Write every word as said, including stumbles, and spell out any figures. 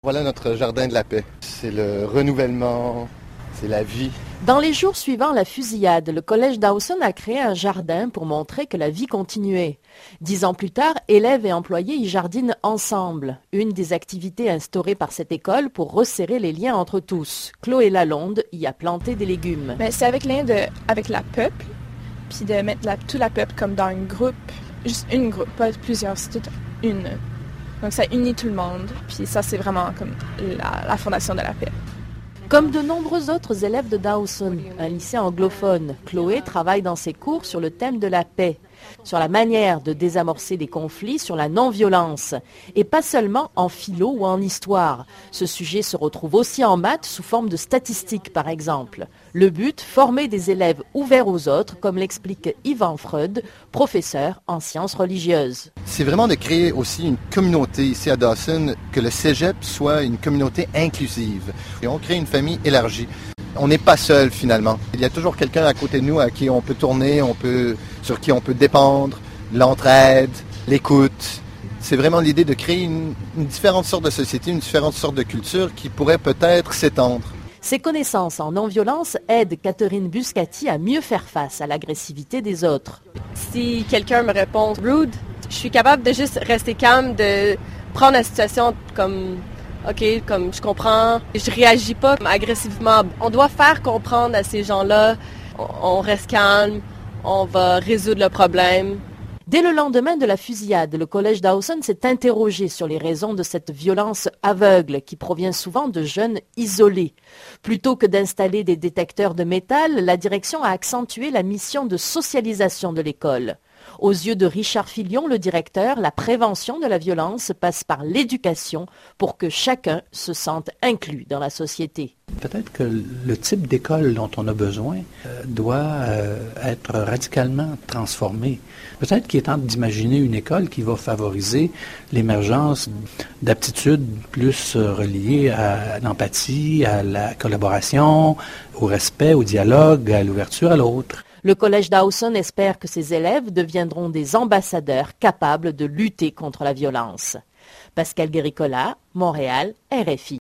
Voilà notre jardin de la paix. C'est le renouvellement, c'est la vie. Dans les jours suivant la fusillade, le collège Dawson a créé un jardin pour montrer que la vie continuait. Dix ans plus tard, élèves et employés y jardinent ensemble. Une des activités instaurées par cette école pour resserrer les liens entre tous. Chloé Lalonde y a planté des légumes. Mais c'est avec lien de, avec la peuple, puis de mettre la, tout la peuple comme dans un groupe, juste une groupe, pas plusieurs, c'est toute une. Donc ça unit tout le monde, puis ça c'est vraiment comme la, la fondation de la paix. Comme de nombreux autres élèves de Dawson, un lycée anglophone, Chloé travaille dans ses cours sur le thème de la paix, sur la manière de désamorcer les conflits, sur la non-violence. Et pas seulement en philo ou en histoire. Ce sujet se retrouve aussi en maths sous forme de statistiques, par exemple. Le but, former des élèves ouverts aux autres, comme l'explique Yvan Freud, professeur en sciences religieuses. C'est vraiment de créer aussi une communauté ici à Dawson, que le cégep soit une communauté inclusive. Et on crée une famille élargie. On n'est pas seul finalement. Il y a toujours quelqu'un à côté de nous à qui on peut tourner, on peut, sur qui on peut dépendre, l'entraide, l'écoute. C'est vraiment l'idée de créer une, une différente sorte de société, une différente sorte de culture qui pourrait peut-être s'étendre. Ces connaissances en non-violence aident Catherine Buscati à mieux faire face à l'agressivité des autres. Si quelqu'un me répond « rude », je suis capable de juste rester calme, de prendre la situation comme « ok, comme je comprends ». Je réagis pas agressivement. On doit faire comprendre à ces gens-là, on reste calme, on va résoudre le problème. Dès le lendemain de la fusillade, le collège Dawson s'est interrogé sur les raisons de cette violence aveugle qui provient souvent de jeunes isolés. Plutôt que d'installer des détecteurs de métal, la direction a accentué la mission de socialisation de l'école. Aux yeux de Richard Filion, le directeur, la prévention de la violence passe par l'éducation pour que chacun se sente inclus dans la société. Peut-être que le type d'école dont on a besoin euh, doit euh, être radicalement transformé. Peut-être qu'il est temps d'imaginer une école qui va favoriser l'émergence d'aptitudes plus euh, reliées à l'empathie, à la collaboration, au respect, au dialogue, à l'ouverture à l'autre. Le collège Dawson espère que ses élèves deviendront des ambassadeurs capables de lutter contre la violence. Pascal Guéricola, Montréal, R F I.